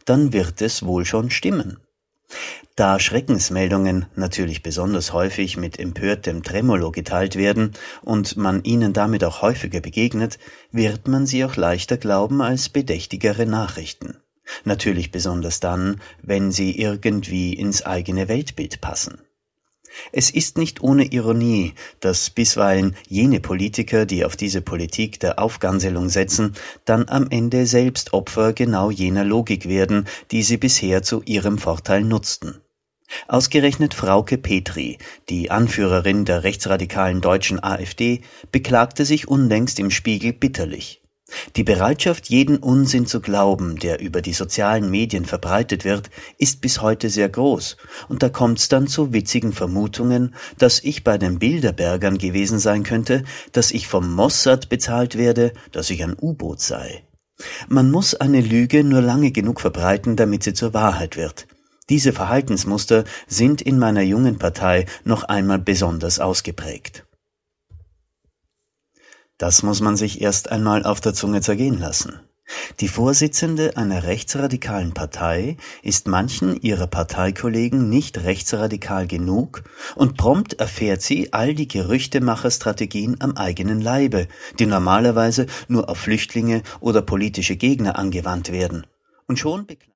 dann wird es wohl schon stimmen. Da Schreckensmeldungen natürlich besonders häufig mit empörtem Tremolo geteilt werden und man ihnen damit auch häufiger begegnet, wird man sie auch leichter glauben als bedächtigere Nachrichten. Natürlich besonders dann, wenn sie irgendwie ins eigene Weltbild passen. Es ist nicht ohne Ironie, dass bisweilen jene Politiker, die auf diese Politik der Aufganselung setzen, dann am Ende selbst Opfer genau jener Logik werden, die sie bisher zu ihrem Vorteil nutzten. Ausgerechnet Frauke Petry, die Anführerin der rechtsradikalen deutschen AfD, beklagte sich unlängst im Spiegel bitterlich. Die Bereitschaft, jeden Unsinn zu glauben, der über die sozialen Medien verbreitet wird, ist bis heute sehr groß, und da kommt's dann zu witzigen Vermutungen, dass ich bei den Bilderbergern gewesen sein könnte, dass ich vom Mossad bezahlt werde, dass ich ein U-Boot sei. Man muss eine Lüge nur lange genug verbreiten, damit sie zur Wahrheit wird. Diese Verhaltensmuster sind in meiner jungen Partei noch einmal besonders ausgeprägt. Das muss man sich erst einmal auf der Zunge zergehen lassen. Die Vorsitzende einer rechtsradikalen Partei ist manchen ihrer Parteikollegen nicht rechtsradikal genug und prompt erfährt sie all die Gerüchtemacherstrategien am eigenen Leibe, die normalerweise nur auf Flüchtlinge oder politische Gegner angewandt werden. Und schon